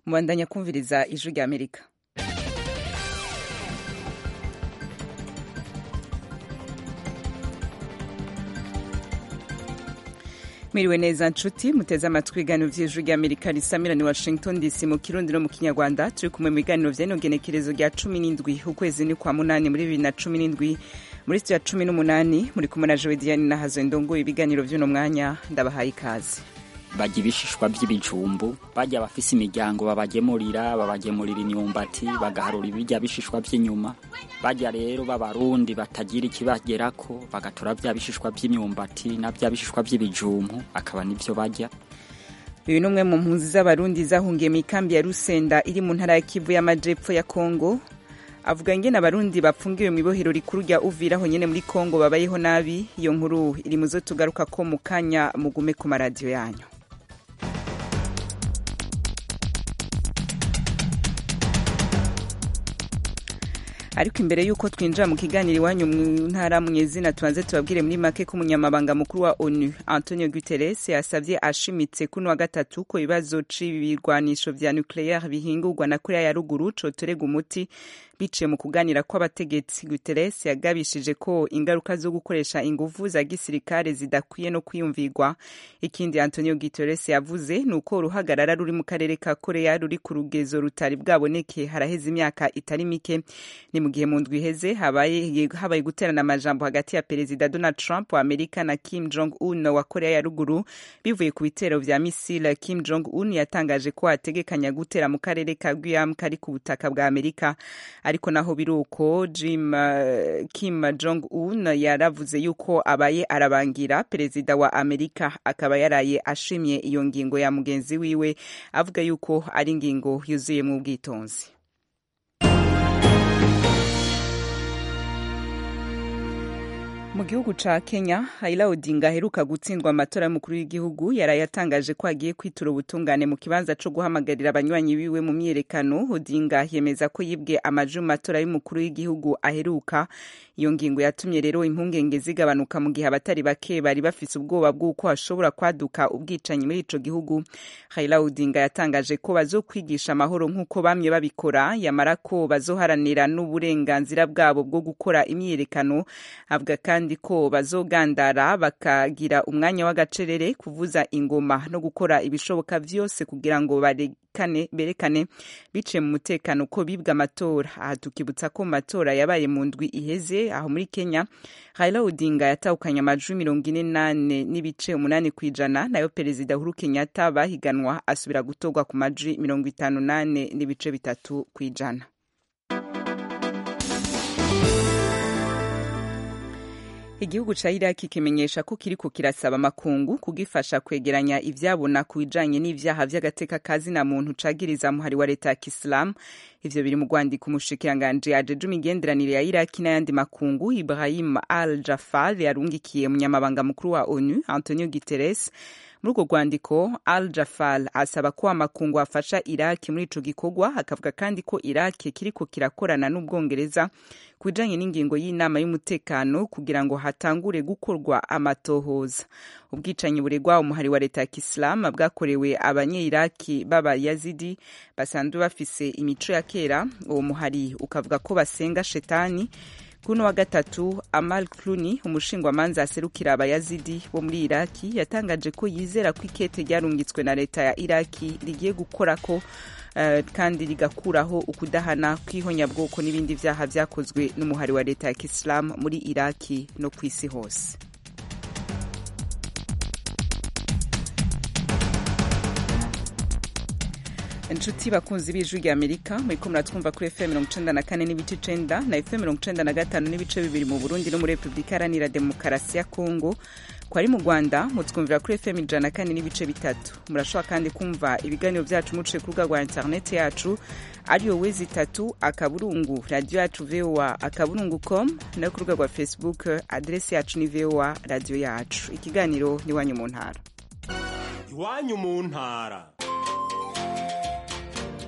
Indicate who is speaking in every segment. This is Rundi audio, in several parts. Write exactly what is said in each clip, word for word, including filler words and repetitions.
Speaker 1: mubandanya kumviriza ijwi rya Amerika. Miriwe neza nshuti muteze amatwi ibiganiro vy'ijwi rya Amerika risamira ni Washington D C mu Kirundi no mu Kinyarwanda. Turi kumwe mu biganiro vy'inogenekerezo rya cumi n'indwi ukwezi ni kwa munani muri bibiri na cumi n'indwi. Muri studio ya cumi n'umunani muri kumwe na Joe Diane na Hazo Ndongo. Ibiganiro vy'uno mwanya ndabahaye ikaze.
Speaker 2: Bajya ibishishwa by'ibijumbu, bajya abafise imiryango babagemurira, babagemurira imyumbati, bagaharura ibijya bishishwa by'inyuma. Bajya rero b'abarundi batagira ikibagerako, bagatora bya bishishwa by'imyumbati na bya bishishwa by'ibijumbu, akaba nivyo bajya.
Speaker 1: Uyu numwe mu mpunzi z'abarundi zahungiye mu ikambi ya Rusenda iri mu ntara ya Kivu y'Amajepfo ya Kongo. Avuga ngene abarundi bapfungiwe mu ibohero rikuru rya Uvira aho nyene muri Kongo babayeho nabi. Iyo nkuru iri muzo tugaruka ko mu kanya mugume ku maradiyo yanyu. Ariko imbere yuko twinjira mu kiganiro iwanyu mu ntara Munyezina tubanze tubabwire muri make ko umunyamabanga mukuru wa ONU Antonio Guterres yasavye ashimitse kuno wa gatatu ko ibibazo c'ibirwanisho vya nucleaire bihingurwa na Korea ya ruguru cotorega umuti biciye mu kuganira kw'abategetsi. Guterres yagabishije ko ingaruka zo gukoresha inguvu za gisirikare zidakwiye no kwiyumvirwa. Ikindi Antonio Guterres yavuze nuko uruhagarara ruri mu karere ka Korea ruri ku rugezo rutari bwaboneke haraheze imyaka itari mike. Ni mu gihe mu ndwi iheze habaye habaye guterana amajambo hagati ya Perezida Donald Trump wa Amerika na Kim Jong Un wa Korea ya ruguru bivuye ku bitero vya misile. Kim Jong Un yatangaje ko ategekanya gutera mu karere ka Guam kari ku butaka bwa Amerika. Ariko naho biruko Jim uh, Kim Jong Un yaravuze yuko abaye arabangira Perezida wa Amerika, akaba yaraye ashimye iyo ngingo ya mugenzi wiwe avuga yuko ari ingingo yuzuye mu bwitonzi. Mu gihugu ca Kenya, Raila Odinga aheruka gutsindwa amatora y'umukuru w'igihugu yaraye yatangaje ko agiye kwitura ubutungane mu kibanza co guhamagarira abanywanyi biwe mu myerekano. Odinga yemeza ko yibwe amajwi mu matora y'umukuru w'igihugu aheruka. Iyo ngingo yatumye rero impungenge zigabanuka mu gihe abatari bake bari bafise ubwoba bw'uko hashobora kwaduka ubwicanyi muri ico gihugu. Raila Odinga yatangaje ko bazokwigisha amahoro nk'uko bamye babikora, yamara ko bazoharanira n'uburenganzira bwabo bwo gukora imyerekano. Avuga kandi ko bazogandara bakagira umwanya w'agacerere, kuvuza ingoma no gukora ibishoboka vyose kugira ngo barekane berekane biciye mu mutekano ko bibwa amatora. Aha tukibutsa ko matora yabaye mu ndwi iheze aho muri Kenya. Raila Odinga yatahukanye amajwi mirongo ine nane n'ibice umunani kw'ijana, nayo Perezida Uhuru Kenyatta bahiganwa asubira gutorwa ku majwi mirongo itanu nane n'ibice bitatu kw'ijana. Igihugu ca Iraki kimenyesha ko kiriko kirasaba makungu kugifasha kwegeranya ivyabona ku bijanye n'ivyaha vy'agateka kazi na muntu cagiriza muhari wa leta ya Islam. Ivyo biri mu rwandiko umushikiranganje ajeje imigenderanire ya Iraki n'ayandi makungu Ibrahim Al-Jafar yarungikiye umunyamabanga mukuru wa ONU Antonio Guterres. Muri urwo rwandiko Al-Jafar asaba ko amakungu afasha Iraki muri ico gikorwa, akavuga kandi ko Iraki kiriko kirakorana n'Ubwongereza kujanye n'ingingo y'inama y'umutekano kugira ngo hatangure gukorwa amatohoza. Ubwicanyi buregwa umuhari wa leta ya Islam bwakorewe abanye-Iraki baba Yazidi basanzwe bafise imico ya kera. Uwo muhari ukavuga ko basenga shetani. Kuno wa gatatu Amal Clooney umushingwamanza aserukira abayazidi bo muri Iraki yatangaje ko yizera ko ikete ryarungitswe na leta ya Iraki rigiye gukora ko uh, kandi rigakuraho ukudahana kw'ihonyabwoko n'ibindi vyaha vyakozwe n'umuhari wa leta ya Islam muri Iraki no kw'isi hose. Inshuti bakunzi b'ijwi rya Amerika muriko muratwumva kuri F M mirongo icenda na kane n'ibice icenda na F M mirongo icenda na gatanu n'ibice bibiri mu Burundi no muri Republika Iharanira Demokarasi ya Kongo. Kwa ari mu Rwanda mutwumvira kuri F M ijana na kane n'ibice bitatu. Murashobora kandi kumva ibiganiro vyacu muciye ku rubuga rwa internet yacu ariyo wezi itatu akaburungu radio yacu V O A akaburungu com, no ku rubuga rwa Facebook adresse yacu ni V O A radio yacu. Ikiganiro ni Iwanyu mu ntara.
Speaker 3: Iwanyu mu ntara.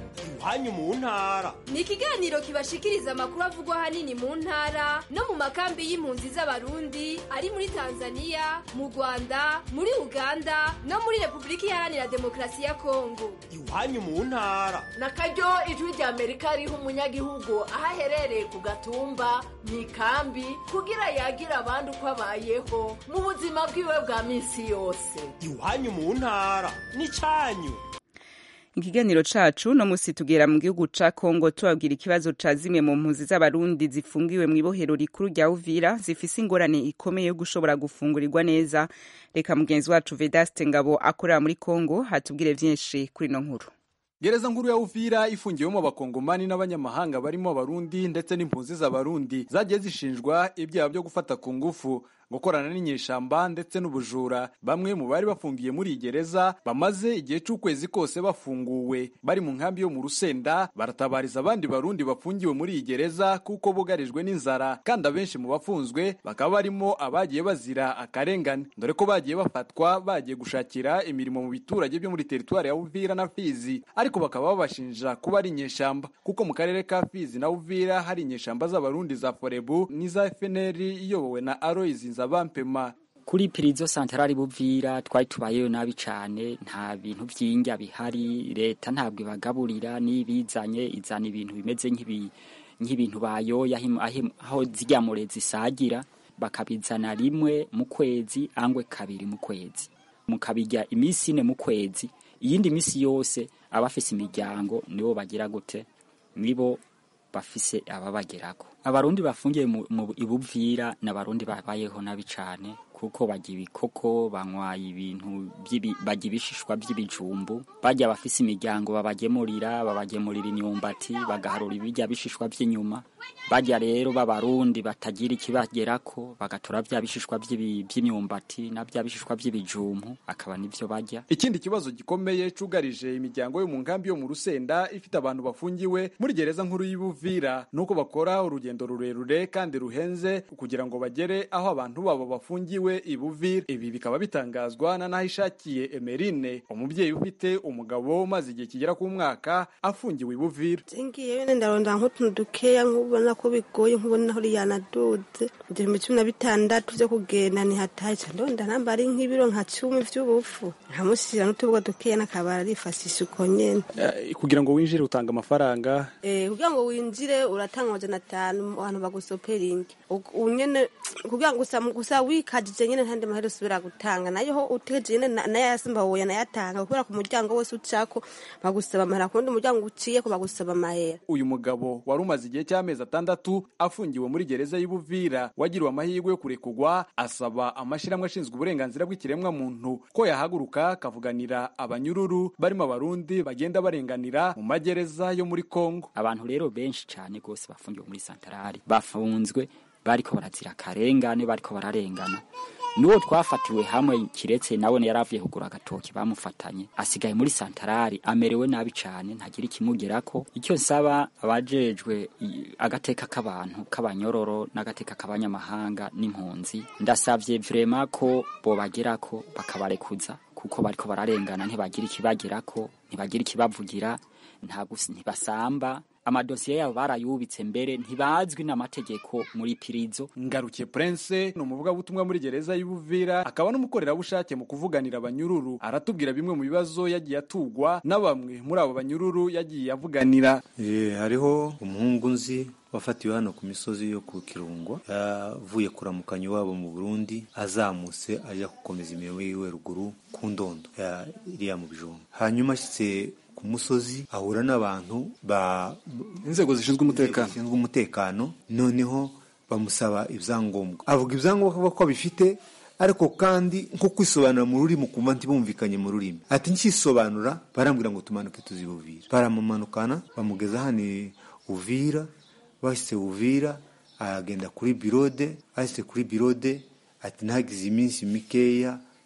Speaker 3: iwanyu mu ntara.
Speaker 4: Ni ikiganiro kibashikiriza amakuru avugwa hanini mu ntara no mu makambi y'impunzi z'abarundi ari muri Tanzania, mu Rwanda, muri Uganda no muri Republika Iharanira Demokarasi ya Kongo.
Speaker 3: Iwanyu mu ntara.
Speaker 5: Nakaryo ijwi rya Amerika riha umunyagihugu aho aherereye ku gatumba mu ikambi kugira yagira abandi uko abayeho mu buzima bwiwe bwa minsi yose.
Speaker 3: Iwanyu mu ntara ni canyu.
Speaker 1: Ikiganiro cacu no musi tugera mu gihugu ca Kongo tubabwira ikibazo ca zimwe mu mpunzi z'abarundi zifungiwe mu ibohero rikuru rya Uvira zifise ingorane ikomeye yo gushobora gufungurirwa neza. Reka mugenzi wacu Vedaste Ngabo akorera muri Kongo hatubwire vyinshi kuri no nkuru.
Speaker 6: Gereza nkuru ya Uvira ifungiwemo abakongomani n'abanyamahanga barimo abarundi ndetse n'impunzi z'abarundi zagiye zishinjwa ibyaha byo gufata ku ngufu, gukorana n'inyeshamba ndetse n'ubujura. Bamwe mu bari bafungiye muri iyi gereza bamaze igihe c'ukwezi kose bafunguwe bari mu nkambi yo mu Rusenda, baratabariza abandi barundi bafungiwe muri iyi gereza kuko bugarijwe n'inzara, kandi abenshi mu bafunzwe bakaba barimo abagiye bazira akarengane, dore ko bagiye bafatwa bagiye gushakira imirimo mu biturage byo muri teritwari ya Uvira na Fizi, ariko bakaba babashinja kuba ari inyeshamba, kuko mu karere ka Fizi na Uvira hari inyeshamba z'abarundi za Forebu n'iza F N L iyobowe na Aloys Nzabampema.
Speaker 2: Kuri Prison Centrale Buvira twari tubayeyo nabi cane, nta bintu vy'indya bihari, leta ntabwo ibagaburira, nibizanye izana ibintu bimeze nk'ibi nk'ibintu bayoya aho ziryamure zisagira, bakabizana rimwe mu kwezi angwe kabiri mu kwezi, mukabijya imisi ine mu kwezi, iyindi misi yose abafise imiryango nibo bagira gute, nibo bafise ababagerako. Abarundi bafungiye mu Ibuvira n'abarundi babayeho nabi cane, kuko bagiye ibikoko, banywaye ibintu bagiye ibishishwa by'ibijumbu, bajya bafise imiryango babagemurira babagemurira imyumbati, bagaharura ibijya bishishwa by'inyuma, bajya rero b'abarundi batagira ikibagerako bagatora bya bishishwa by'imyumbati na bya bishishwa by'ibijumbu, akaba nivyo bajya.
Speaker 6: Ikindi kibazo gikomeye cugarije imiryango yo mu nkambi yo mu Rusenda ifite abantu bafungiwe muri gereza nkuru y'Ibuvira nuko bakora urugendo rurerure kandi ruhenze kugira ngo bagere aho abantu babo bafungiwe Ibuvira. Ibi bikaba bitangazwa na Nahishakiye Emerine, umubyeyi ufite umugabo maze igihe kigera ku mwaka afungiwe Ibuvira.
Speaker 7: Ngiye wene ndaronda nk'utuntu dukeya nkubona ko bigoye, nkubona aho yanaduze kugera mu cumi na bitandatu byo kugenda ni hataye, ndonda namba ari nk'ibiro nka cumi vy'ubufu, nkamushyira n'utubwo dukeya nakabara rifashisha uko nyene.
Speaker 6: Uh, kugira ngo winjire utanga amafaranga
Speaker 7: eh kugira ngo winjire uratanga amajana atanu abantu bagusoperinga unyene, kugira ngo gusa gusa wikajije nyene ntande mahero subira gutanga, nayo ho uteje nyene nayo yasimba woya nayatanga kubera ku muryango wose ucako bagusaba amahera, kundi umuryango uciye ko bagusaba amahera.
Speaker 6: Uyu mugabo wari umaze igihe cy'amezi atandatu afungiwe muri gereza y'Ibuvira wagiriwe amahirwe yo kurekugwa, asaba amashiramwe ashinzwe uburenganzira bw'ikiremwa muntu ko yahaguruka kavuganira abanyururu barimo abarundi bagenda barenganira mu magereza yo muri Kongo.
Speaker 2: Abantu rero benshi cyane gose bafungiwe muri Santarari bafunzwe bariko barazira karengane, bariko bararengana. Nuwo twafatiwe hamwe kiretse nawe yaravuye kugura agatoki bamufatanye, asigaye muri Santarari amerewe nabi cyane, ntagira ikimugerako. Icyo nsaba abajejwe agateka k'abantu k'abanyororo n'agateka k'abanyamahanga n'impunzi, ndasavye vraiment ko bo bagerako bakabarekuza, kuko bariko bararengana, ntibagira ikibagerako, ntibagira ikibavugira, nta gusi ntibasamba, amadosiye yabo barayubitse mbere ntibazwi n'amategeko muri Pirizo.
Speaker 6: Ngarukiye Prince no muvuga butumwa muri gereza y'Ibuvira, akaba n'umukorera bushake mu kuvuganira abanyururu, aratubwira bimwe mu bibazo yagiye atugwa na bamwe muri abo banyururu yagiye avuganira.
Speaker 8: Eh hariho umuhungu nzi wafatiwe hano ku misozi yo ku Kirungo, yavuye kuramukanya wabo mu Burundi, azamutse aja gukomeza imirimo yiwe ruguru ku Ndondo ya iriya mu Bijumba. Hanyuma ashitse ku musozi ahura n'abantu ba
Speaker 6: inzego zishinzwe umutekano
Speaker 8: zishinzwe umutekano noneho bamusaba ibyangombwa, avuga ibyangombwa ko bifite, ariko kandi nko kwisobanura mu rurimi kumva ntibumvikanye mu rurimi. Ati nkisobanura barambwira ngo tumanuke tuzibuvira, baramumanukana bamugeza hano Uvira. Bashitse Uvira agenda kuri birode, ashitse kuri birode ati nagize iminsi mikeya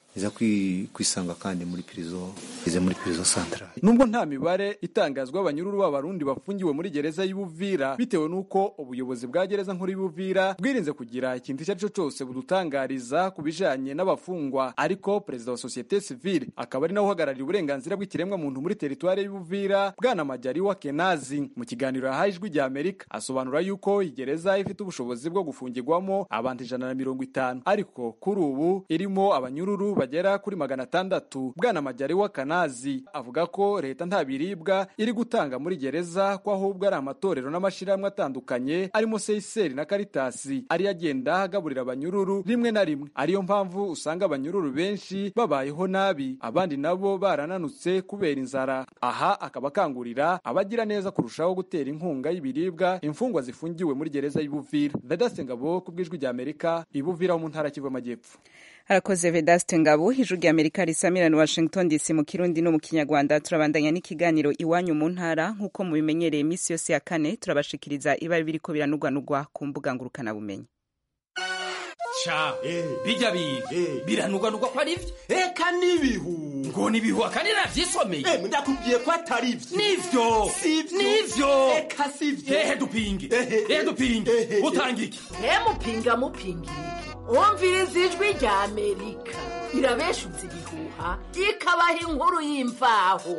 Speaker 8: iza kwisanga kandi muri prison ize muri prison centrale.
Speaker 6: Nubwo nta mibare itangazwa abanyururu b'abarundi bafungiwe muri gereza y'Ubuvira bitewe nuko ubuyobozi bwa gereza nkuru y'Ubuvira bwirinze kugira ikintu icyo cyose budutangariza kubijanye n'abafungwa, ariko perezida wa societe civile akaba ari nawe uhagarariye uburenganzira bw'ikiremwa muntu muri territoire y'Ubuvira Bwana Majaliwa Kenazi mu kiganiro yahaye Ijwi rya Amerika asobanura yuko igereza ifite ubushobozi bwo gufungirwamo abantu ijana na mirongo itanu, ariko kuri ubu irimo abanyururu bagera kuri magana atandatu. Bwana Majaliwa Kenazi avuga ko leta nta biribwa iri gutanga muri gereza, ko ahubwo ari amatorero n'amashirahamwe atandukanye arimo Seiseri na Karitasi ari yagenda agaburira abanyururu rimwe na rimwe. Ariyo mpamvu usanga abanyururu benshi babayeho nabi, abandi nabo barananutse kubera inzara. Aha akaba kangurira abagira neza kurushaho gutera inkunga y'ibiribwa imfungwa zifungiwe muri gereza y'Ubuvira. Vedaste Ngabo ku bw'Ijwi rya Amerika, Ibuvira mu ntara Kivu Amajyepfo.
Speaker 1: Harakoze Vedaste Ngabo. Ijwi rya Amerika risamira na Washington D C mu Kirundi no mu Kinyarwanda. Turabandanya n'ikiganiro Iwanyu mu ntara, nkuko mubimenyereye imisi yose ya kane turabashikiriza iba biriko biranugwanugwa ku mbuga ngurukana bumenyi.
Speaker 3: Cha bijya biga biranugwanugwa ko ari byo eka nibihu ngo nibihu akandi navyisomeye eh ndakubwiye ko atari byo nivyo nivyo eka sivyo eh dupinge eh dupinge utangiki
Speaker 5: eh mupinga mupingirike umviriza Ijwi rya Amerika irabeshuza ibihuha ikabaha inkuru y'imvaho.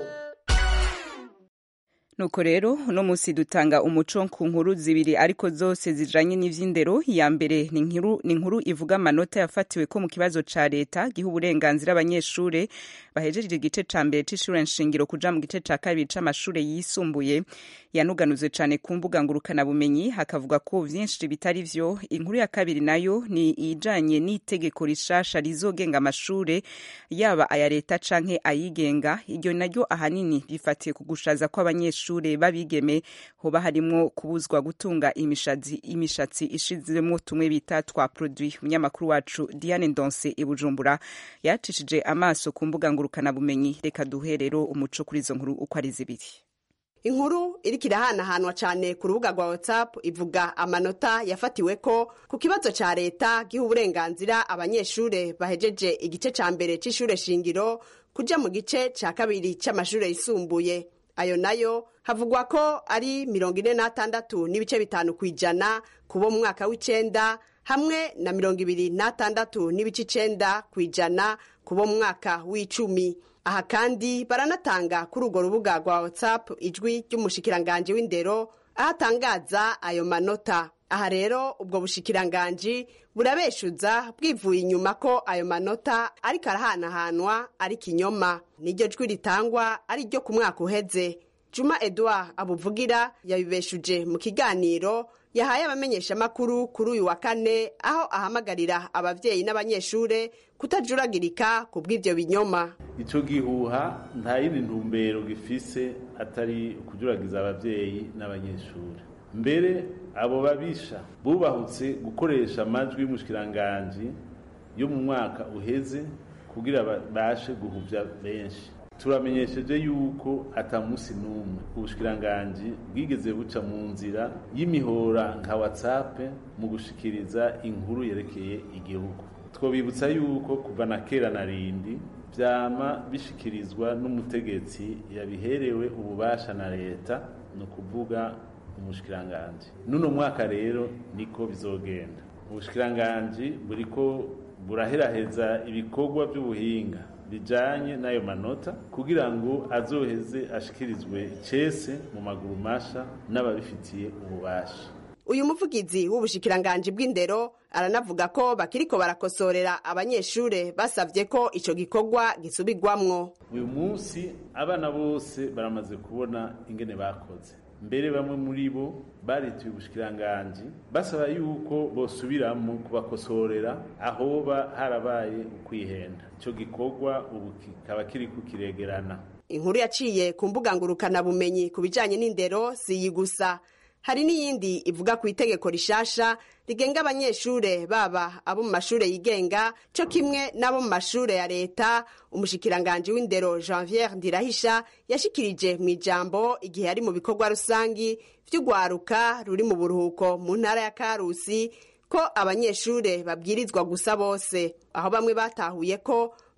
Speaker 1: Nuko rero uno musi dutanga umuco ku nkuru zibiri ariko zose zijanye n'ivy'indero. Ya mbere ni inkuru ni inkuru ivuga amanota yafatiwe ko mu kibazo ca leta giha uburenganzira abanyeshure bahejeje igice ca mbere c'ishure nshingiro kuja mu gice ca kabiri c'amashure yisumbuye. Yanuganuzwe cane ku mbuga ngurukana bumenyi, hakavuga ko vyinshi bitari vyo. Inkuru ya kabiri nayo ni ijanye n'itegeko rishasha rizogenga amashure yaba aya leta canke ayigenga. Iryo naryo ahanini bifatiye ku gushaza kw'abanyeshure babigeme, hoba harimwo kubuzwa gutunga imishatsi imishatsi ishizemo tumwe bita twa produit. Umunyamakuru wacu Diane Ndonse i Bujumbura yacishije amaso ku mbuga ngurukana bumenyi. Reka duherero umuco kuri izo nkuru uko ari zibiri.
Speaker 9: Inkuru iriko irahanahanwa cane ku rubuga rwa WhatsApp ivuga amanota yafatiwe ko ku kibazo ca leta giha uburenganzira abanyeshure bahejeje igice ca mbere c'ishure shingiro kuja mu gice ca kabiri c'amashure yisumbuye. Ayo nayo havugwa ko ari mirongo ine n'atandatu n'ibice bitanu kwijana kubo mu mwaka w'icenda hamwe na mirongo ibiri n'atandatu n'ibice icenda kwijana kubo mu mwaka w'icumi. Aha kandi baranatanga kuri urwo rubuga rwa WhatsApp ijwi ry'umushikiranganji w'indero ahatangaza ayo manota. Aha rero ubwo bushikiranganji burabeshuza bwivuye inyuma ko ayo manota ariko arahanahanwa ari kinyoma. Niryo jwi ritangwa ari ryo ku mwaka uheze. Juma Edouard abuvugira yabibeshuje mu kiganiro yahaye abamenyesha makuru kuri uyu wa kane, aho ahamagarira abavyeyi n'abanyeshure kutajuragirika ku bw'ivyo binyoma.
Speaker 10: Ico gihuha nta yindi ntumbero gifise atari kujuragiza abavyeyi n'abanyeshure. Mbere abo babisha bubahutse gukoresha amajwi y'umushikiranganji yo mu mwaka uheze kugira bashe guhuvya benshi. Turamenyesheje yuko atamusi numwe ubushikiranganji bwigeze buca mu nzira y'imihora nka WhatsApp mu gushikiriza inkuru yerekeye igihugu. Twobibutsa yuko kuva na kera na rindi vyama bishikirizwa n'umutegetsi yabiherewe ububasha na leta, no kuvuga umushikiranganji. Nuno mwaka rero niko bizogenda. Ubushikiranganji buriko buraheraheza ibikorwa by'ubuhinga bijanye n'ayo manota kugira ngo azoheze ashikirizwe cese mu maguru masha n'ababifitiye ububasha.
Speaker 9: Uyu muvugizi w'ubushikiranganji bw'indero aranavuga ko bakiriko barakosorera abanyeshure basavye ko ico gikorwa gisubirwamwo.
Speaker 10: Uyu munsi abana bose baramaze kubona ingene bakoze. Mbere bamwe muri bo barituye ubushikiranganji basaba yuko bosubiramo kubakosorera ahoba harabaye ukwihenda. Ico gikorwa ubu kikaba kiriko kiregerana.
Speaker 9: Inkuru yaciye ku mbuga ngurukana bumenyi kubijanye n'indero si gusa. Hari n'iyindi ivuga ku itegeko rishasha rigenga abanyeshure baba abo mu mashure yigenga cyo kimwe n'abo mu mashure ya leta. Umushikiranganji w'indero Janvier Ndirahisha yashikirije mu ijambo igihe ari mu bikorwa rusangi vy'ugwaruka ruri mu buruhuko mu ntara ya Karusi ko abanyeshure babwirizwa gusa bose, aho bamwe batahuye ko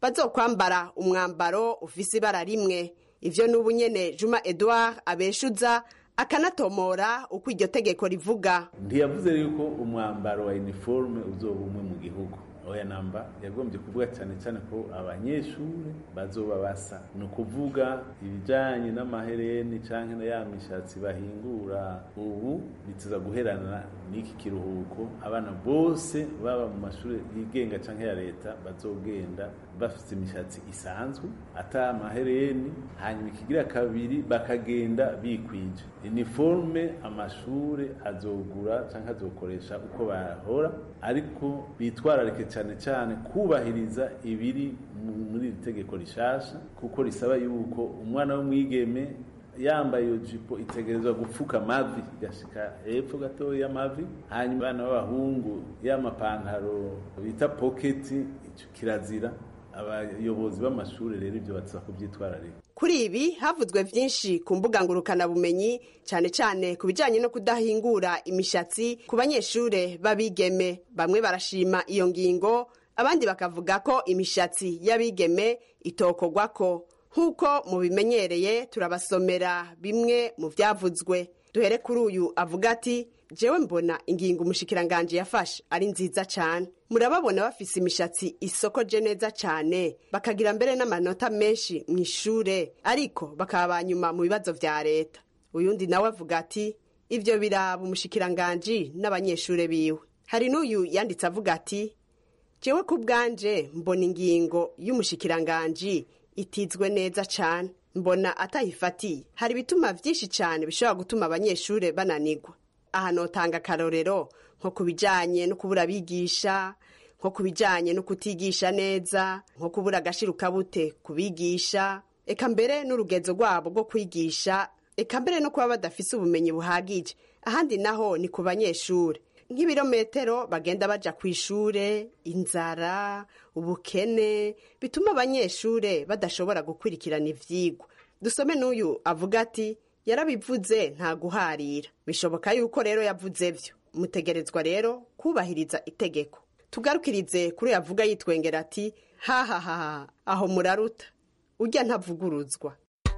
Speaker 9: bazokwambara umwambaro ufise ibara rimwe. Ivyo n'ubu nyene Juma Edouard abeshuza akanatomora uko iryo tegeko rivuga.
Speaker 10: Ntiyavuze yuko umwambaro wa uniforme uzoba umwe mu gihugu. Oya namba yagombye kuvuga cyane cyane ko abanyeshuri bazoba basa, no kuvuga ibijanye n'amahereni canke na ya mishatsi bahingura ubu bitiza guherana n'iki kiruhuko. Abana bose baba mu mashuri yigenga canke ya leta bazogenda bafite imishatsi isanzwe ata amahereni, hanyuma ikigira kabiri bakagenda bikwije. Uniforme amashuri azogura canke azokoresha uko bahora, ariko bitwararike cyane cyane kubahiriza ibiri muri iri tegeko rishasha, kuko risaba yuko umwana w'umwigeme yambaye iyo jipo itegerezwa gupfuka amavi igashika hepfo gatoya y'amavi, hanyuma abana b'abahungu y'amapantaro bita poketi icyo kirazira. Abayobozi b'amashuri rero ibyo batsa kubyitwararika.
Speaker 9: Kuri ibi havuzwe vyinshi ku mbuga ngurukana bumenyi, cyane cyane ku bijanye no kudahingura imishatsi ku banyeshure babigeme. Bamwe barashima iyo ngingo, abandi bakavuga ko imishatsi y'abigeme itokogwako. Nkuko mubimenyereye turabasomera bimwe mu vyavuzwe. Duhere kuri uyu avuga ati: jewe mbona ingingo umushikiranganje yafashe ari nziza cyane. Murababona bafise imishatsi isokoje neza cyane, bakagira mbere n'amanota menshi mu ishure, ariko bakaba banyuma mu bibazo vya leta. Uyundi nawe avuga ati: ivyo biraba umushikiranganje n'abanyeshure biwe. Hari n'uyu yanditse avuga ati: jewe ku bwanje mbona ingingo y'umushikiranganje itizwe neza cyane, mbona atayifatiye. Hari bituma vyinshi cyane bishobora gutuma abanyeshure bananirwa. Aha notanga karorero nko kubijanye no kubura bigisha, nko kubijanye no kutigisha neza, nko kubura agashiruka bute kubigisha, eka mbere n'urugezo rwabo rwo kwigisha, eka mbere no kuba badafise ubumenyi buhagije. Ahandi naho ni ku banyeshure, nk'ibirometero bagenda baja kw'ishure, inzara, ubukene bituma abanyeshure badashobora gukurikirana ivyigwa. Dusome n'uyu avuga ati: yarabivuze nta guharira. Bishoboka yuko rero yavuze vyo, mutegerezwa rero kubahiriza itegeko. Tugarukirize kuri yavuga yitwengera ati: ha ha ha, aho muraruta urya ntavuguruzwa.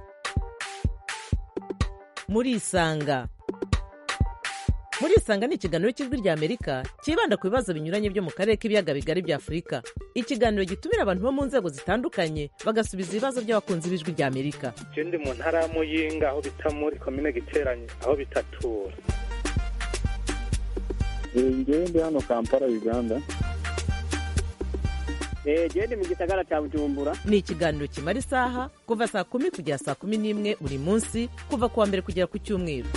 Speaker 11: Muri isanga muri isanga ni ikiganiro cy'ijwi rya Amerika kibanda ku bibazo binyuranye byo mu karere k'ibiyaga bigari bya Afurika. Ikiganiro gitumira abantu bo mu nzego zitandukanye bagasubiza ibibazo by'abakunzi b'ijwi rya Amerika.
Speaker 12: Je ndi mu ntara ya Muyinga aho bita muri komine Giteranye aho bitatura.
Speaker 13: Ngewe ndi hano Kampala Uganda.
Speaker 14: Eh je ndi mu gisagara cya Bujumbura.
Speaker 11: Ni ikiganiro kimara isaha kuva saa kumi kugera saa kumi n'imwe buri munsi, kuva kuwa mbere kugera ku cyumweru.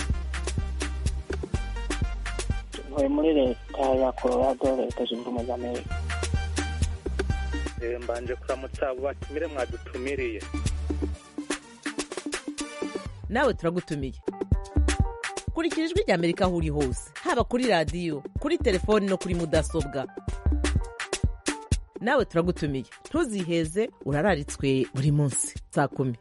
Speaker 14: Ntuye muri leta ya Colorado, leta zunze ubumwe za Amerika.
Speaker 12: Eh mbanje kuramutsa abo batumire mwadutumiriye.
Speaker 11: Nawe turagutumiye. Kurikira ijwi rya Amerika aho uri hose, haba kuri radio, kuri telefoni no kuri mudasobwa. Nawe turagutumiye, ntuziheze, urararitswe buri munsi saa kumi.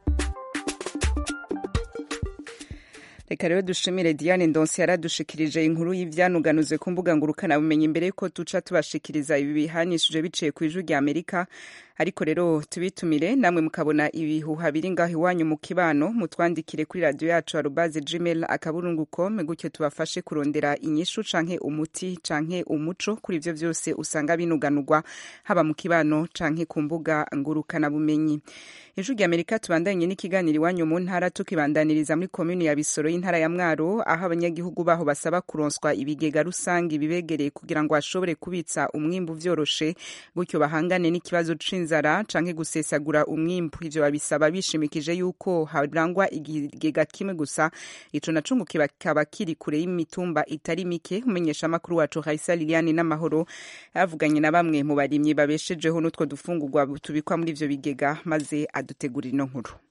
Speaker 1: Reka rero dushimire Diane Ndonsi yaradushikirije inkuru y'ivyanuganuzwe ku mbuga ngurukana bumenyi imbere yuko tuca tubashikiriza ibi bihanishije biciye ku ijwi rya Amerika. Ariko rero tubitumire namwe mukabona ibihuha biri ngaho iwanyu mu kibano, mutwandikire kuri radio yacu arobase gmail akaburungu point com, gutyo tubafashe kurondera inyishu canke umuti canke umuco kuri ivyo vyose usanga binuganurwa haba mu kibano canke ku mbuga ngurukana bumenyi. Ijwi rya Amerika tubandanye n'ikiganiro iwanyu mu ntara, tukibandaniriza muri commune ya Bisoro y'intara ya Mwaro, aho abanyagihugu baho basaba kuronswa ibigega rusangi bibegereye kugira ngo bashobore kubitsa umwimbu vyoroshe, gutyo bahangane n'ikibazo c'inzara canke gusesagura umwimbu. Ivyo babisaba bishimikije yuko harangwa igigega kimwe gusa, ico naco ngo kikaba kiri kure y'imitumba itari mike. Umenyesha makuru wacu Haisa Liliane n'amahoro avuganye na bamwe mu barimyi babeshejeho n'utwo dufungurwa tubikwa muri ivyo bigega, maze adutegurira ino nkuru.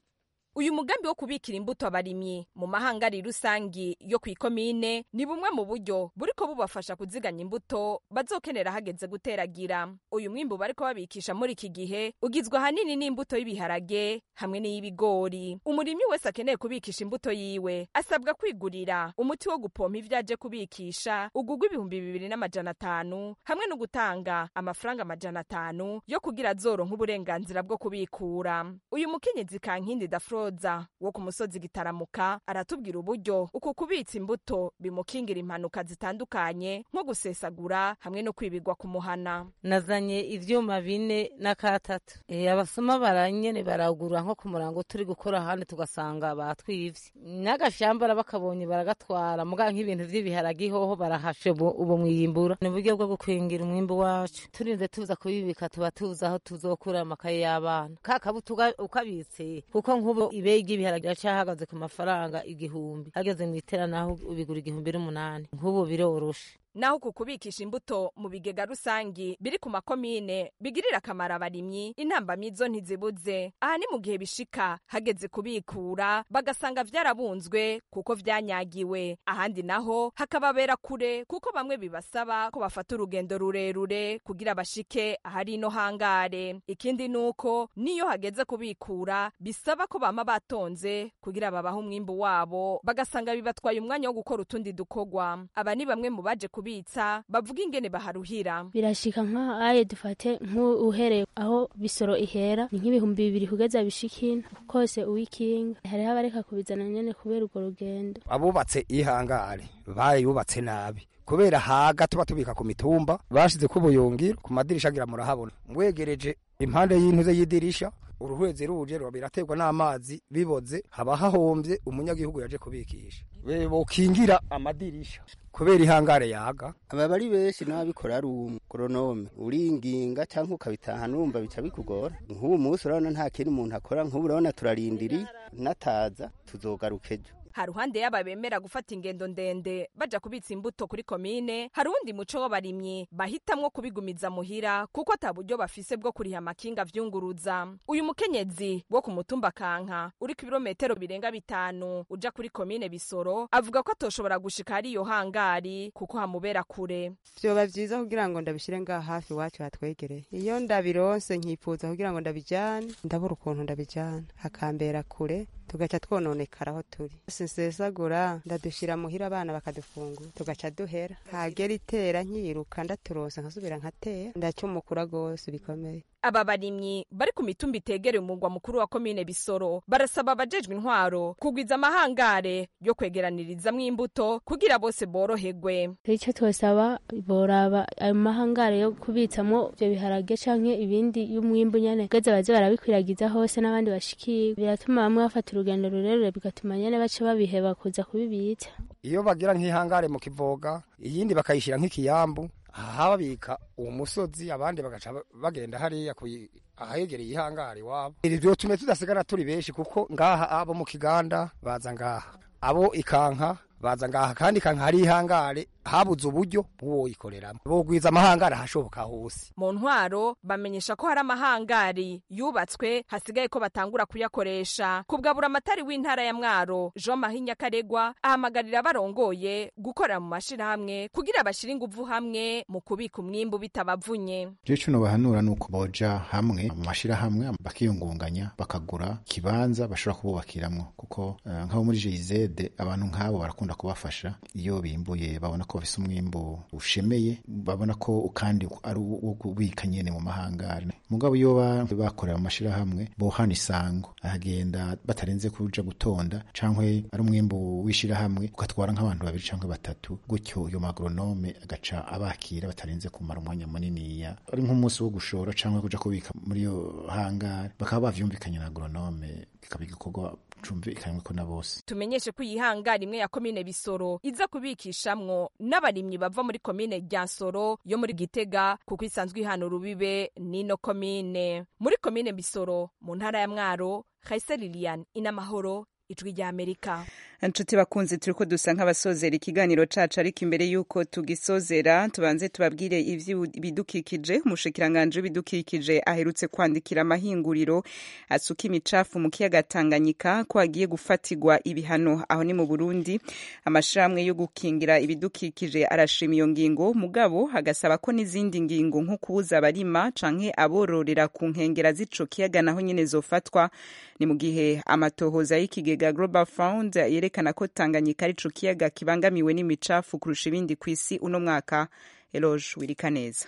Speaker 15: uyu mugambi wo kubikira imbuto abarimyi mu mahangari rusangi yo kw'ikomine ni bumwe mu buryo buriko bubafasha kuziganya imbuto bazokenera hageze guteragira. Uyu mwimbu bariko babikisha muri iki gihe ugizwe ahanini n'imbuto y'ibiharage hamwe n'iy'ibigori. Umurimyi wese akeneye kubikisha imbuto yiwe asabwa kwigurira umuti wo gupompa ivyaje kubikisha ugugwa ibihumbi bibiri n'amajana atanu hamwe no gutanga amafaranga amajana atanu yo kugira azoronka uburenganzira bwo kubikura. Uyu mukenyezi Kankindi Dafroza wo ku musozi Gitaramuka aratubwira uburyo uko kubitsa imbuto bimukingira impanuka zitandukanye nko gusesagura hamwe no kwibigwa ku muhana.
Speaker 16: Nazanye ivyuma bine na katatu. Eh abasoma baranyene baragura nko ku murango turi gukora handi tugasanga batwivye. N'agashambara bakabonye baragatwara muga nk'ibintu vy'ibiharagi hoho barahashe ubu mwiyimbura. Ni uburyo bwo gukwingira umwimbu wacu. Turinze tuza kubibika tuba tuza aho tuzokura amakaye y'abana. Kakabutuga ukabitse kuko nk'ubu ibegi biharagara cyahagaze ku mafaranga igihumbi ageze mu itera naho ubigura igihumbi n'umunani nk'ubu biroroshe. Naho kukubikisha imbuto mu bigega rusangi biri ku makomine bigirira akamaro abarimyi intambamizo ntizibuze. Aha ni mu gihe bishika hageze kubikura bagasanga vyarabunzwe kuko vyanyagiwe, ahandi naho hakababera kure kuko bamwe bibasaba ko bafata urugendo rurerure kugira bashike ahari ino hangare. Ikindi nuko niyo hageze kubikura bisaba ko bama batonze kugira babaha umwimbu wabo bagasanga bibatwaye umwanya wo gukora utundi dukogwa. Aba ni bamwe mu baje kubitsa bavuga ingene baharuhira.
Speaker 17: Birashika nka aye dufate nk'uhereye aho Bisoro ihera ni nk'ibihumbi bibiri kugeza bishikina kose uwikinga hari abareka kubizana nyene kubera urwo rugendo.
Speaker 18: Abubatse ihangare bayubatse nabi kubera haga tuba tubika ku mitumba bashize ku buyungiro ku madirisha agira murahabona mwegereje impande y'intuze yidirisha uruhweze ruje rubiraterwa n'amazi biboze haba hahombye umunyagihugu yaje kubikisha bokingira amadirisha kubera ihangare yaga.
Speaker 19: Aba bari benshi n'ababikora ari umugronome uringinga cyangwa ukabitaha numva bica bikugora. Nk'ubu munsi urabona nta kindi umuntu akora, nk'ubu urabona turarindiri nataza tuzogaruka ejo.
Speaker 15: Haruhande yaba bemera gufata ingendo ndende baja kubitsa imbuto kuri komine, harundi muco w'abarimyi bahitamwo kubigumiza muhira kuko ataburyo bafise bwo kuriha amakinga vyunguruza. Uyu mukenyezi wo ku mutumba Kanka uri ku birometero birenga bitanu uja kuri komine Bisoro avuga ko atoshobora gushika ari yo hangari kuko hamubera kure.
Speaker 20: Vyoba vyiza kugira ngo ndabishire ngaha hafi wacu hatwegereye. Iyo ndabironse nkifuza kugira ngo ndabijane ndabura ukuntu ndabijana hakambera kure tugaca twononekara aho turi. Sinsesagura ndadushira muhira abana bakadufungura tugaca duhera hagera itera nkiruka ndaturonse nkasubira nkatera ndacumukura gose bikomeye.
Speaker 15: Aba barimyi bari ku mitumba itegereye umugwa mukuru wa komine Bisoro barasaba abajejwe intwaro kugwiza amahangare yo kwegeranirizamwo imbuto kugira bose boroherwe.
Speaker 17: Icyo twosaba boraba ayo mahangare yo kubitsamwo ivyo biharage canke ibindi y'umwimbu nyene geze baze barabikwiragiza hose n'abandi bashikirwa. Biratuma bamwe bafata urugendo rurerure bigatuma nyene bace babiheba kuza kubibitsa.
Speaker 18: Iyo bagira nk'ihangare mu Kivoga iyindi bakayishira nk'ikiyambu hababika uwo musozi abandi bagaca bagenda hariya ahegereye ihangare wabo. Ivyo tume tudasigara turi benshi kuko ngaha abo mu Kiganda baza ngaha abo Ikanka baza ngaha kandi Kanka hari ihangare habuze uburyo bwo yikoreramo bogwiza amahangare hashoboka hose.
Speaker 15: Mu ntwaro bamenyesha ko hari amahangari yubatswe hasigaye ko batangura kuyakoresha. Kubwabura amatari w'intara ya Mwaro Jean Mahinya Karegwa ahamagarira barongoye gukorera mu mashirahamwe kugira bashira inguvu hamwe mu kubika umwimbu bitabavunye.
Speaker 21: Je cuno bahanura nuko boja hamwe mu mashirahamwe bakiyungunganya bakagura kibanza bashobora kububakiramwo kuko uh, nkaho muri G I Z abantu nkabo barakunda kubafasha iyo bimbuye babona ko bafise umwimbu ushemeye babona ko kandi ari wo kubika nyene mu mahangari. Mugabo iyo bakorera mu mashirahamwe bohana isango ahagenda batarenze kuja gutonda cankwe ari umwimbu wishirahamwe ugatwara nk'abantu babiri cankwe batatu gutyo uyo magronome agaca abakira batarenze kumara umwanya munini ya ari nk'umunsi wo gushora cankwe kuja kubika muri yo hangari bakaba bavyumvikanye na agronome bikabiga ikorwa cumvikanywe ko na bose.
Speaker 15: Tumenyeshe ko ihangari imwe ya komine Bisoro iza kubikishamwo n'abarimyi bava muri komine Ryansoro yo muri Gitega kuko isanzwe ihana urubibe nino komine. Muri komine Bisoro mu ntara ya Mwaro, Khaisa Lilian Inamahoro, ijwi rya Amerika.
Speaker 1: Nshuti bakunzi, turiko dusa nk'abasozera ikiganiro cacu, ariko imbere yuko tugisozera tubanze tubabwire ivy'ibidukikije. Umushikiranganje w'ibidukikije aherutse kwandikira amahinguriro asuka imicafu mu kiyaga Tanganyika ko agiye gufatirwa ibihano. Aho ni mu Burundi. Amashirahamwe yo gukingira ibidukikije arashima iyo ngingo, mugabo hagasaba ko n'izindi ngingo nko kubuza abarima canke abororera ku nkengera z'ico kiyaga naho nyene zofatwa. Ni mu gihe amatohoza y'ikigega Global Fund yerekana ko Tanganyika ari ico kiyaga kibangamiwe n'imicafu kurusha ibindi kw'isi uno mwaka. Eloge Wirikaneza.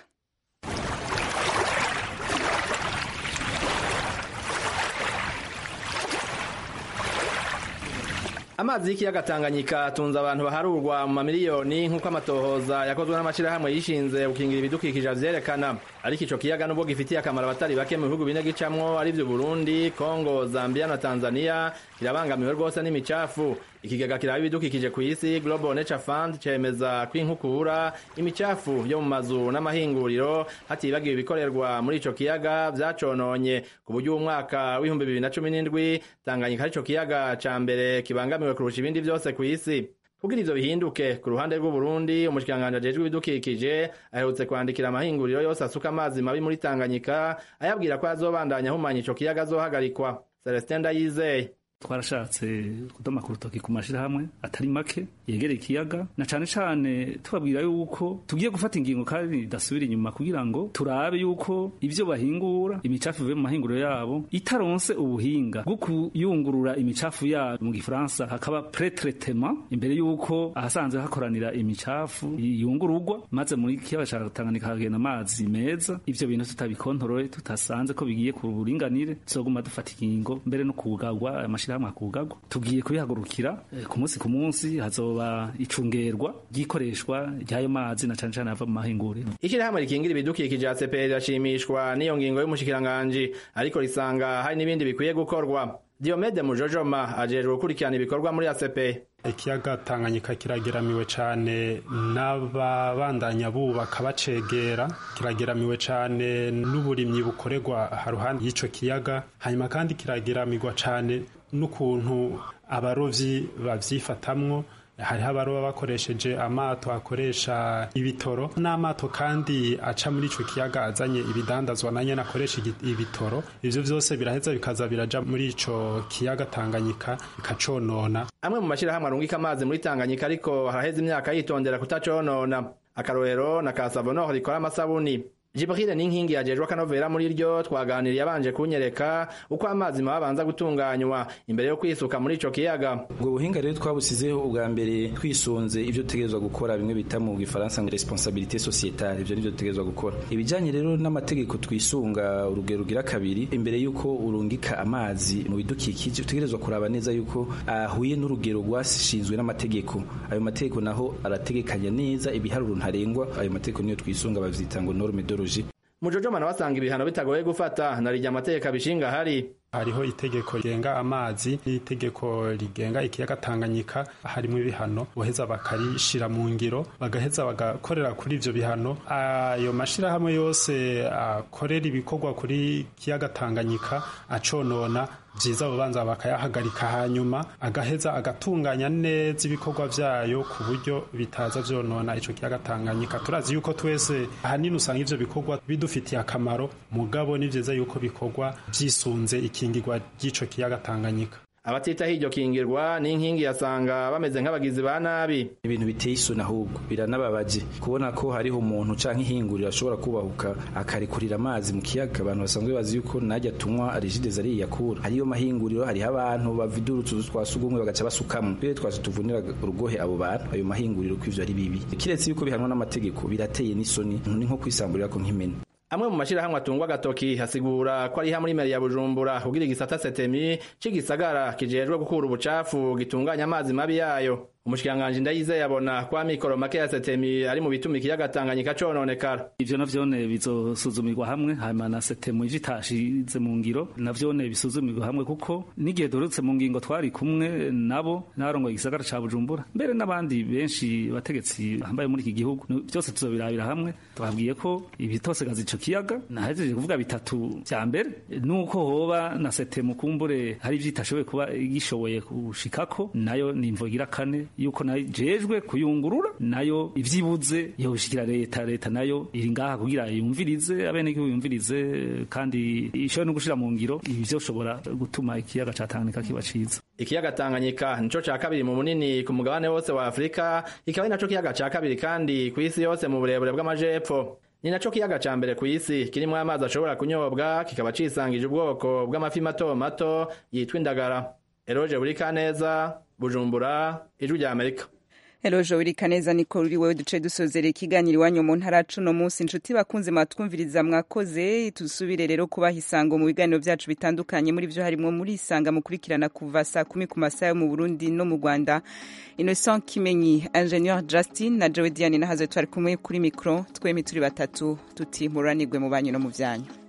Speaker 4: Amazi y'ikiyaga Tanganyika atunze abantu baharurwa mu mamiliyoni nk'uko amatohoza yakozwe n'amashirahamwe yishinze gukingira ibidukikije avyerekana. Ariko ico kiyaga nubwo gifitiye akamaro abatari bake mu bihugu bine gicamwo arivyo Burundi, Kongo, Zambia na Tanzania, kirabangamiwe rwose n'imicafu. Ikigega kiraba ibidukikije kw'isi Global Nature Fund cemeza kwinkukura imicafu yo mu mazu n'amahinguriro hatibagiwe ibikorerwa muri ico kiyaga vyacononye ku buryo umwaka w'ibihumbi bibiri na cumi n'indwi Tanganyika ari ico kiyaga ca mbere kibangamiwe kurusha ibindi vyose kw'isi. Kugira ivyo bihinduke, ku ruhande rw'u Burundi umushikiranganje ajejwe ibidukikije aherutse kwandikira amahinguriro yose asuka amazi mabi muri Tanganyika ayabwira ko azobandanya ahumanya ico kiyaga azohagarikwa. Celestin Ndayizeye:
Speaker 22: twarashatse kudoma ku rutoki ku mashirahamwe atari make yegereye ikiyaga, na cane cane tubabwira yuko tugiye gufata ingingo kandi dasubira inyuma kugira ngo turabe yuko ivyo bahingura imicafu ivuye mu mahinguriro yabo itaronse ubuhinga bwo kuyungurura imicafu yabo, mu gifaransa hakaba pré-traitement, imbere yuko ahasanzwe hakoranira imicafu yungururwa maze muri kiyaga ca Tanganyika hagenda amazi meza. Ivyo bintu tutabikontorole, tutasanze ko bigiye ku buringanire, tuzoguma dufata ingingo mbere no kugagwa amashirahamwe akugagwa. Tugiye kubihagurukira eh, ku munsi ku munsi hazoba icungerwa gikoreshwa ry'ayo mazi na cane cane ava mu mahinguriro.
Speaker 4: Ishirahamwe rikingira ibidukikije A C P rirashimishwa n'iyo ngingo y'umushikiranganje, ariko risanga hari n'ibindi bikwiye gukorwa. Diomede Mujojoma ajejwe gukurikirana ibikorwa muri A C P.
Speaker 23: Ikiyaga Tanganyika kirageramiwe cane n'ababandanya bubaka bacegera, kirageramiwe cane n'uburimyi bukorerwa haruhande y'ico kiyaga, hanyuma kandi kirageramirwa cane n'ukuntu abarovyi bavyifatamwo. Hariho abaroba bakoresheje amato akoresha ibitoro, n'amato kandi aca muri ico kiyaga azanye ibidandazwa nanye nakoresha ibitoro. Ivyo vyose biraheza bikaza biraja muri ico kiyaga Tanganyika bikaconona.
Speaker 4: Amwe mu mashirahamwe arungika amazi muri Tanganyika ariko haraheze imyaka yitondera kutaconona. Akarorero na Kasavono rikora amasabuni. Jibril n'inkingi yajejwe akanovera muri ryo twaganiriye abanje kunyereka uko amazi mabanza gutunganywa imbere yo kwisuka muri ico kiyaga.
Speaker 24: Ubwo buhinga rero twabusizeho ubwa mbere twisunze ivyo tutegerezwa gukora, bimwe bita mu gifaransa responsabilité sociétale, ivyo nivyo tutegerezwa gukora. Ibijanye rero n'amategeko twisunga urugero gira kabiri, imbere yuko urungika amazi mu bidukikije tutegerezwa kuraba neza yuko ahuye n'urugero rwashinzwe n'amategeko. Ayo mategeko naho arategekanya neza ibiharuro ntarengwa. Ayo mategeko niyo twisunga bavyita ngo norme de
Speaker 4: Mujojoma na wasanga ibihano bitagoye gufata narijya amateka bishinga hari.
Speaker 23: Hariho itegeko rigenga amazi, itegeko rigenga ikiyaga Tanganyika, harimo ibihano boheza bakarishira mu ngiro, bagaheza bagakorera kuri ivyo bihano. Ayo mashirahamwe yose akorera ibikorwa kuri kiyaga Tanganyika aconona, vyiza babanza bakayahagarika, hanyuma agaheza agatunganya neza ibikorwa vyayo ku buryo bitaza vyonona ico kiyaga Tanganyika. Turazi yuko twese ahanini usanga ivyo bikorwa bidufitiye akamaro, mugabo ni vyiza yuko bikorwa vyisunze ikingirwa ry'ico kiyaga Tanganyika.
Speaker 4: Abatita hiryo kingirwa n'inkingi yasanga bameze nk'abagizi ba nabi.
Speaker 24: Ibintu biteye isoni ahubwo biranababaje kubona ko hariho umuntu canke ihinguriro ashobora kubahuka akarikurira amazi mu kiyaga. Abantu basanzwe bazi yuko najya tunywa Rigidez ari yakura. Hariyo mahinguriro, hariho abantu bavidurutse twasugumwe bagaca basukamwe. Bire twaje tuvunira urugohe abo bantu. Ayo mahinguriro ko ivyo ari bibi. Kiretse yuko bihanwa n'amategeko birateye n'isoni, ni nko kwisamburira ko nk'imene.
Speaker 4: Amwe mu mashirahamwe atungwa gatoki hasigura ko ari ha muri meri ya Bujumbura kugira igisata setemi c'igisagara kijejwe gukura ubucafu gitunganya amazi mabi yayo. umushikiranganji Ndayizeye abona kwa mikoro make ya Setemi ari mu bituma ikiyaga Tanganyika cononekara.
Speaker 22: Ivyo navyone bizosuzumirwa hamwe hanyuma na Setemu ijitashize mu ngiro navyone bisuzumirwa hamwe kuko nigihe dorutse mu ngingo twari kumwe nabo narongoye igisagara ca Bujumbura mbere n'abandi benshi bategetsi bambaye muri iki gihugu byose tuzobirabira hamwe twabwiye ko ibitosegaza ico kiyaga nahejeje kuvuga bitatu vya mbere nuko hoba na Setemu kumbure hari vyitashoboye kuba gishoboye kushikako nayo nimvogira kane yuko nayo jejwe kuyungurura nayo ivyibuze yoshikira leta leta nayo iri ngaha kugira yumvirize abene ko yumvirize kandi ishoye no gushira mu ngiro ivyo shobora gutuma ikiyaga ca Tanganyika kiba ciza.
Speaker 4: Ikiyaga Tanganyika nico ca kabiri mu munini ku mugabane wose wa Afrika ikaba naco kiyaga ca kabiri kandi kw'isi yose mu burebure bw'amajepfo. Ni naco kiyaga ca mbere kw'isi kirimwo amazi ashobora kunyobwa kikaba cisangije ubwoko bw'amafi mato mato yitwa indagara. Eroje Burikaneza, Bujumbura, Ijwi rya Amerika.
Speaker 1: Elojo Burikaneza niko uri wewe duce dusozera ikiganiro iwanyu mu ntara cuno munsi inshuti bakunze matwumviriza mwakoze tusubire rero kubaha isango mu biganiro byacu bitandukanye muri byo harimo muri isanga mukurikirana kuva saa kumi ku masaha mu Burundi no mu Rwanda. Innocent Kimenyi, Ingenieur Justin na Joe Diane na Hazo twari kumwe kuri micro twemi turi batatu tuti muranirwe mu banyu no mu byanyu.